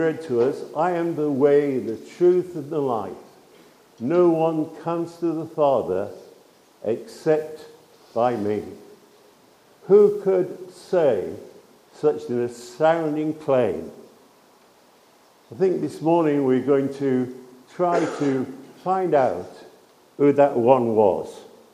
Read to us, I am the way, the truth, and the life. No one comes to the Father except by me. Who could say such an astounding claim? I think this morning we're going to try to find out who that one was.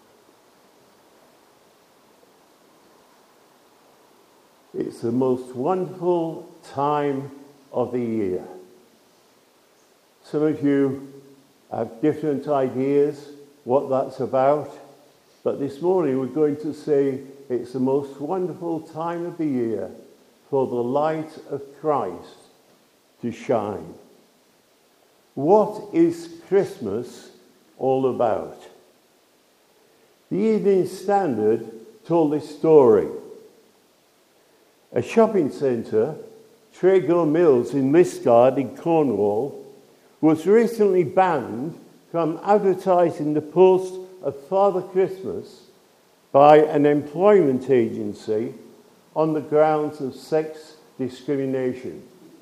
It's the most wonderful time of the year. Some of you have different ideas what that's about, but this morning we're going to say it's the most wonderful time of the year for the light of Christ to shine. What is Christmas all about? The Evening Standard told this story. A shopping centre, Trago Mills in Liskeard in Cornwall, was recently banned from advertising the post of Father Christmas by an employment agency on the grounds of sex discrimination.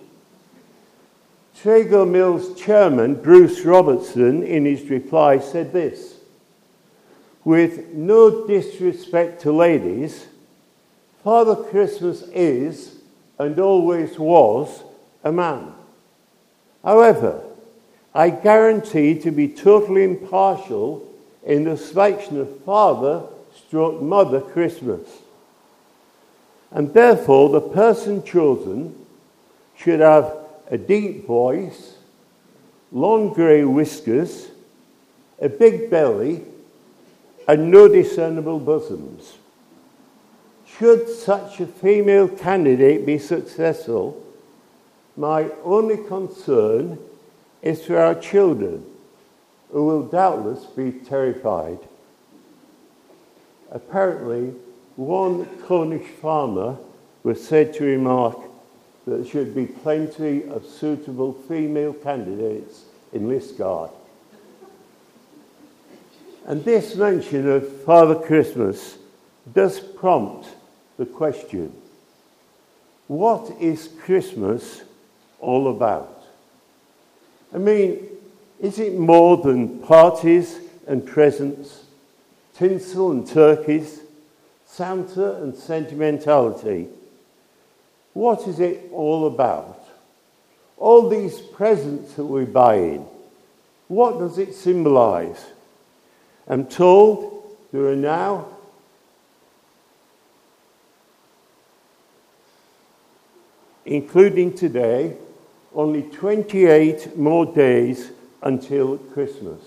Trago Mills chairman Bruce Robertson, in his reply, said this: "With no disrespect to ladies, Father Christmas is, and always was, a man. However, I guarantee to be totally impartial in the selection of Father/Mother Christmas. And therefore, the person chosen should have a deep voice, long grey whiskers, a big belly, and no discernible bosoms. Should such a female candidate be successful, my only concern is for our children, who will doubtless be terrified." Apparently, one Cornish farmer was said to remark that there should be plenty of suitable female candidates in Liskeard. And this mention of Father Christmas does prompt the question, what is Christmas all about? I mean, is it more than parties and presents, tinsel and turkeys, Santa and sentimentality? What is it all about? All these presents that we're buying, what does it symbolize? I'm told there are now including today, only 28 more days until Christmas.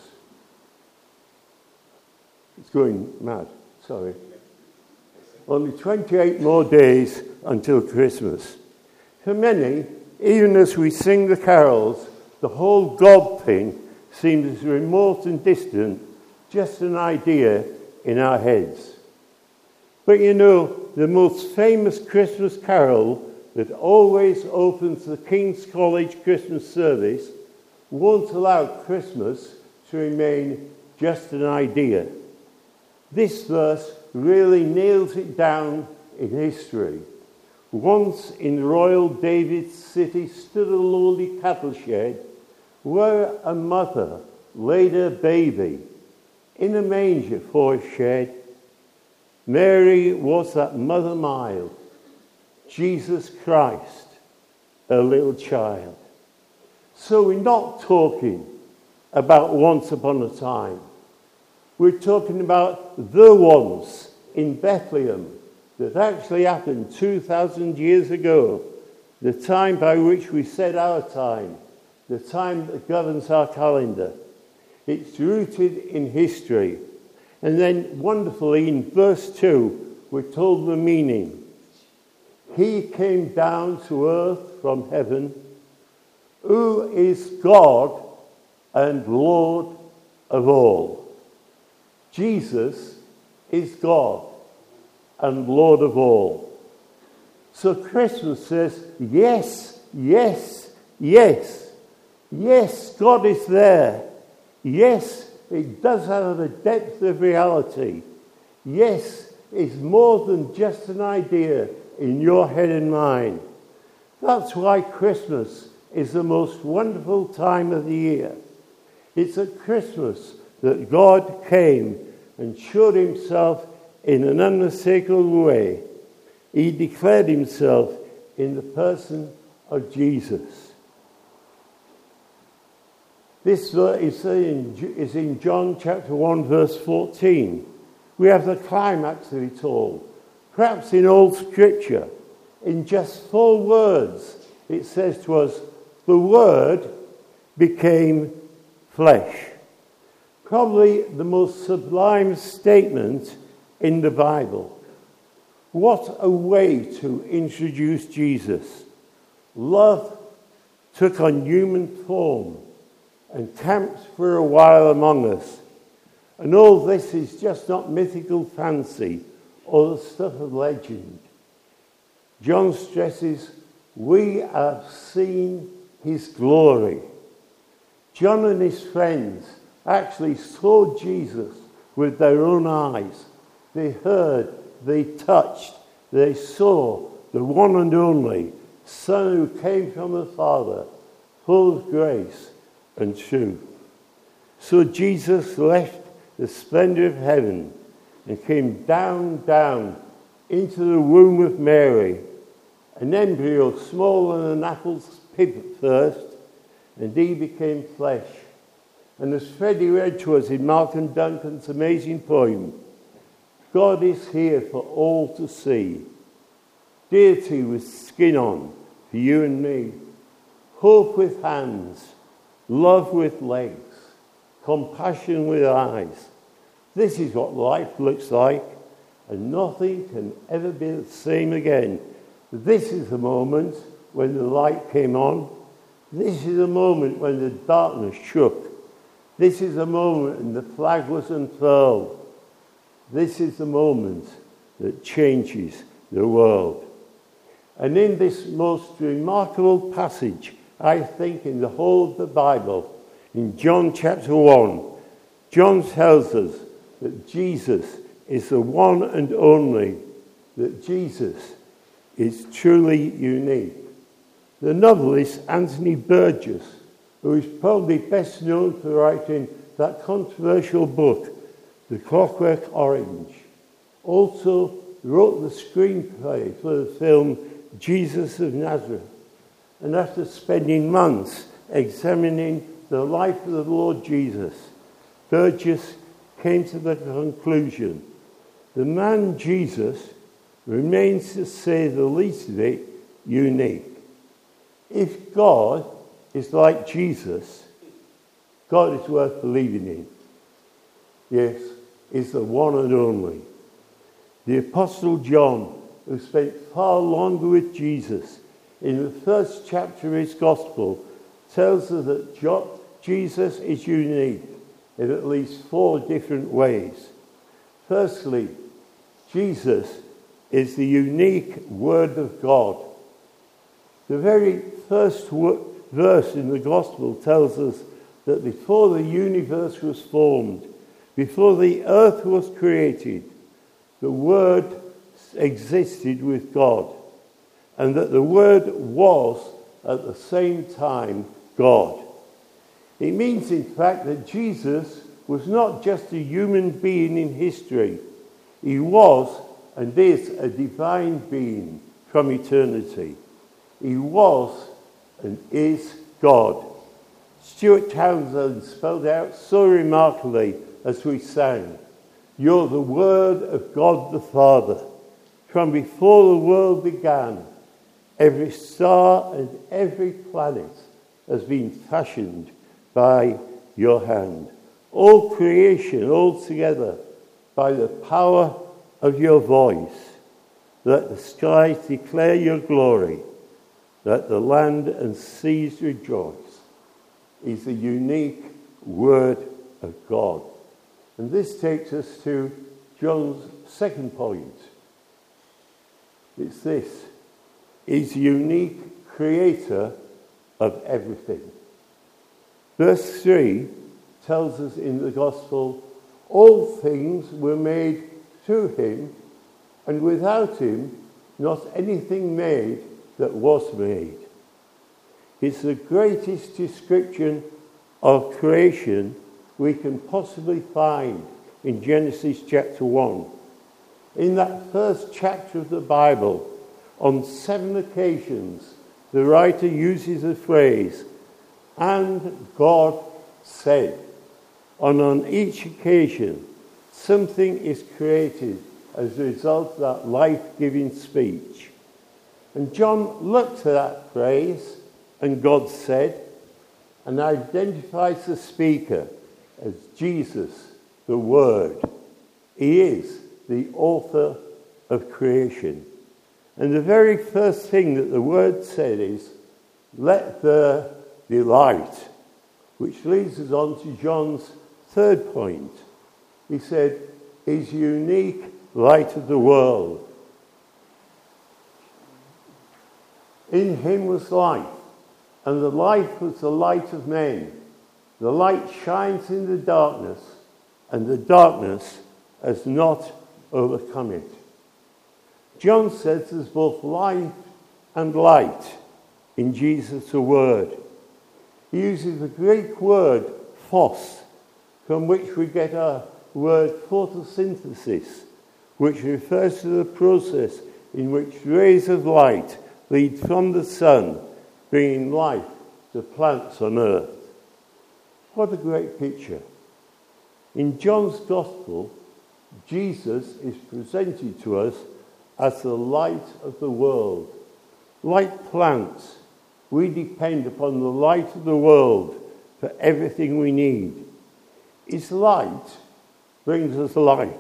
It's going mad, sorry. Only 28 more days until Christmas. For many, even as we sing the carols, the whole God thing seems remote and distant, just an idea in our heads. But you know, the most famous Christmas carol that always opens the King's College Christmas service won't allow Christmas to remain just an idea. This verse really nails it down in history. Once in royal David's city stood a lowly cattle shed where a mother laid her baby in a manger for a shed. Mary was that mother mild, Jesus Christ, a little child. So we're not talking about once upon a time. We're talking about the ones in Bethlehem that actually happened 2,000 years ago, the time by which we set our time, the time that governs our calendar. It's rooted in history. And then wonderfully in verse 2, we're told the meaning. He came down to earth from heaven, who is God and Lord of all. Jesus is God and Lord of all. So Christmas says, yes, yes, yes. Yes, God is there. Yes, it does have a depth of reality. Yes, it's more than just an idea in your head and mind. That's why Christmas is the most wonderful time of the year. It's at Christmas that God came and showed himself in an unmistakable way. He declared himself in the person of Jesus. This verse is in John chapter 1, verse 14. We have the climax of it all. Perhaps in all Scripture, in just 4 words, it says to us, the Word became flesh. Probably the most sublime statement in the Bible. What a way to introduce Jesus. Love took on human form and camped for a while among us. And all this is just not mythical fancy or the stuff of legend. John stresses, we have seen his glory. John and his friends actually saw Jesus with their own eyes. They heard, they touched, they saw the one and only Son who came from the Father, full of grace and truth. So Jesus left the splendor of heaven and came down into the womb of Mary, an embryo smaller than an apple's pip at first, and he became flesh. And as Freddie read to us in Malcolm Duncan's amazing poem, God is here for all to see. Deity with skin on for you and me. Hope with hands. Love with legs. Compassion with eyes. This is what life looks like, and nothing can ever be the same again. This is the moment when the light came on. This is the moment when the darkness shook. This is the moment when the flag was unfurled. This is the moment that changes the world. And in this most remarkable passage, I think, in the whole of the Bible, in John chapter 1, John tells us that Jesus is the one and only, that Jesus is truly unique. The novelist Anthony Burgess, who is probably best known for writing that controversial book, The Clockwork Orange, also wrote the screenplay for the film Jesus of Nazareth. And after spending months examining the life of the Lord Jesus, Burgess came to the conclusion, the man Jesus remains, to say the least of it, unique. If God is like Jesus, God is worth believing in. Yes, is the one and only. The Apostle John, who spent far longer with Jesus, in the first chapter of his Gospel, tells us that Jesus is unique in at least 4 different ways. Firstly, Jesus is the unique Word of God. The very first verse in the Gospel tells us that before the universe was formed, before the earth was created, the Word existed with God, and that the Word was at the same time God. It means, in fact, that Jesus was not just a human being in history. He was and is a divine being from eternity. He was and is God. Stuart Townsend spelled out so remarkably as we sang, "You're the Word of God the Father. From before the world began, every star and every planet has been fashioned by your hand. All creation, all together, by the power of your voice. Let the skies declare your glory. Let the land and seas rejoice." Is the unique Word of God. And this takes us to John's second point. It's this. He's the unique creator of everything. Verse 3 tells us in the Gospel, all things were made through him, and without him not anything made that was made. It's the greatest description of creation we can possibly find in Genesis chapter 1. In that first chapter of the Bible, on 7 occasions, the writer uses the phrase, "and God said." And on each occasion, something is created as a result of that life-giving speech. And John looked at that phrase, "and God said," and identifies the speaker as Jesus, the Word. He is the author of creation. And the very first thing that the Word said is, "Let there be light," which leads us on to John's third point. He said, "His unique light of the world." In him was life, and the light was the light of men. The light shines in the darkness, and the darkness has not overcome it. John says there's both life and light in Jesus the Word. He uses the Greek word phos, from which we get our word photosynthesis, which refers to the process in which rays of light lead from the sun, bringing life to plants on earth. What a great picture. In John's Gospel, Jesus is presented to us as the light of the world. Like plants, we depend upon the light of the world for everything we need. His light brings us life.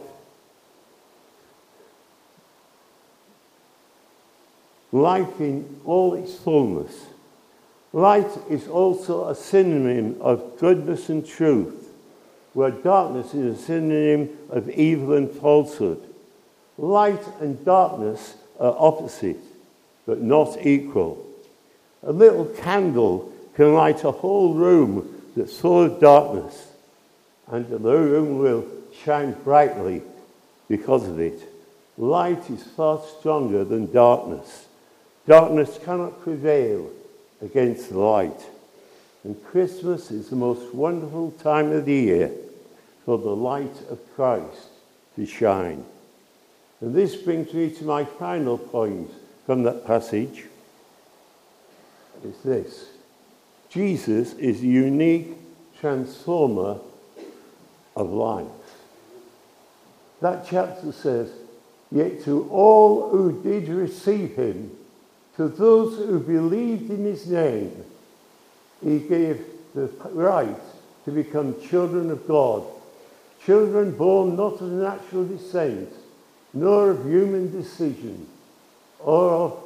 Life in all its fullness. Light is also a synonym of goodness and truth, where darkness is a synonym of evil and falsehood. Light and darkness are opposite, but not equal. A little candle can light a whole room that's full of darkness, and the room will shine brightly because of it. Light is far stronger than darkness. Darkness cannot prevail against the light. And Christmas is the most wonderful time of the year for the light of Christ to shine. And this brings me to my final point from that passage. It's this: Jesus is the unique transformer of life. That chapter says, "Yet to all who did receive him, to those who believed in his name, he gave the right to become children of God, children born not of natural descent, nor of human decision, or of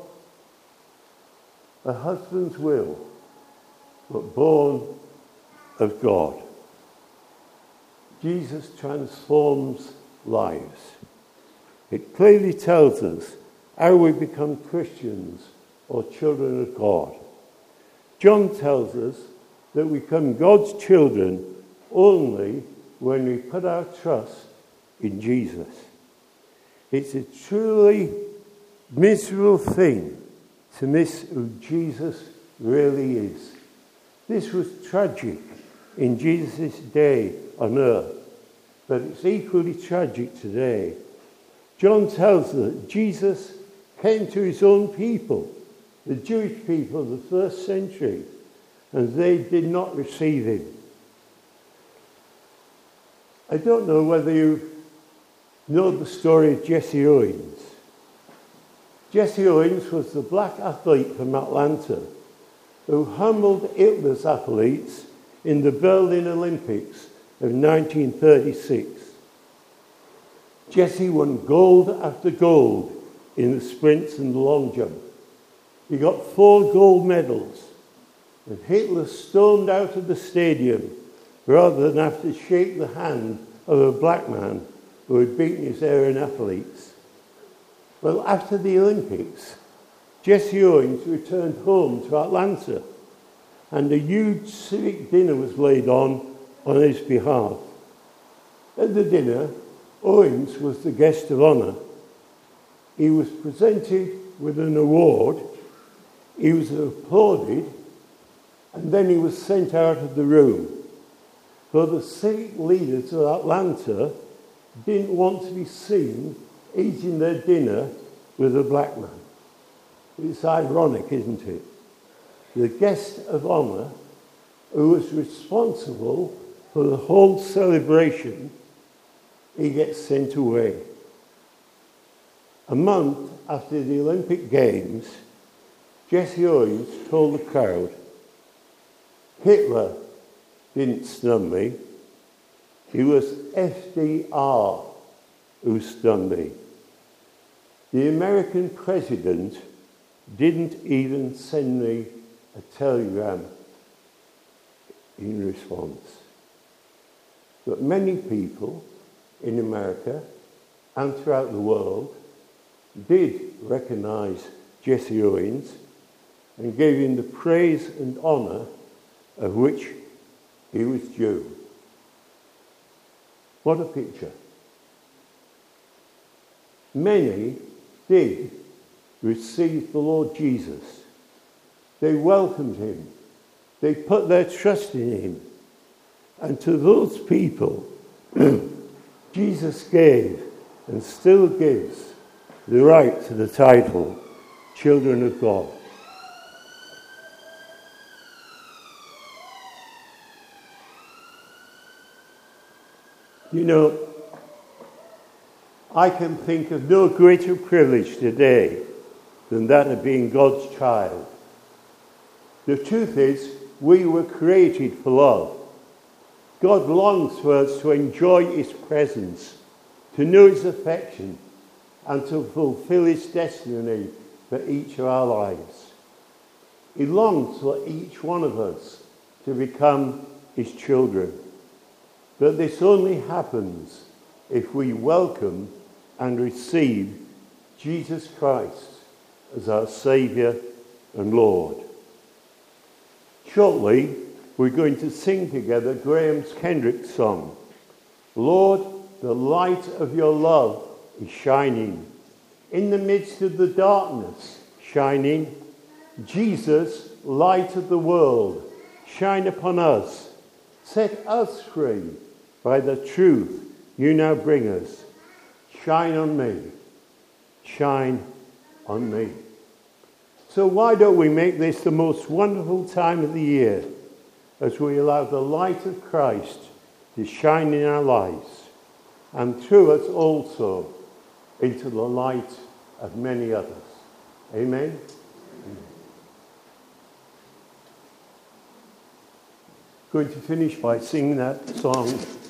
a husband's will, but born of God." Jesus transforms lives. It clearly tells us how we become Christians or children of God. John tells us that we become God's children only when we put our trust in Jesus. It's a truly miserable thing to miss who Jesus really is. This was tragic in Jesus' day on earth, but it's equally tragic today. John tells us that Jesus came to his own people, the Jewish people of the first century, and they did not receive him. I don't know whether you know the story of Jesse Owens. Jesse Owens was the black athlete from Atlanta who humbled Hitler's athletes in the Berlin Olympics of 1936. Jesse won gold after gold in the sprints and the long jump. He got 4 gold medals, and Hitler stormed out of the stadium rather than have to shake the hand of a black man who had beaten his Aryan athletes. Well, after the Olympics, Jesse Owens returned home to Atlanta, and a huge civic dinner was laid on his behalf. At the dinner, Owens was the guest of honour. He was presented with an award. He was applauded, And then he was sent out of the room. But the civic leaders of Atlanta didn't want to be seen eating their dinner with a black man. It's ironic, isn't it? The guest of honor, who was responsible for the whole celebration, he gets sent away. A month after the Olympic Games, Jesse Owens told the crowd, "Hitler didn't stun me. It was FDR who stunned me. The American president didn't even send me a telegram in response." But many people in America and throughout the world did recognize Jesse Owens and gave him the praise and honor of which he was due. What a picture. Many did receive the Lord Jesus. They welcomed him. They put their trust in him. And to those people, Jesus gave and still gives the right to the title, Children of God. You know, I can think of no greater privilege today than that of being God's child. The truth is, we were created for love. God longs for us to enjoy his presence, to know his affection, and to fulfill his destiny for each of our lives. He longs for each one of us to become his children. But this only happens if we welcome and receive Jesus Christ as our Saviour and Lord. Shortly, we're going to sing together Graham's Kendrick song, "Lord, the light of your love is shining. In the midst of the darkness, shining. Jesus, light of the world, shine upon us. Set us free by the truth you now bring us. Shine on me. Shine on me." So why don't we make this the most wonderful time of the year as we allow the light of Christ to shine in our lives and through us also into the light of many others. Amen? Going to finish by singing that song,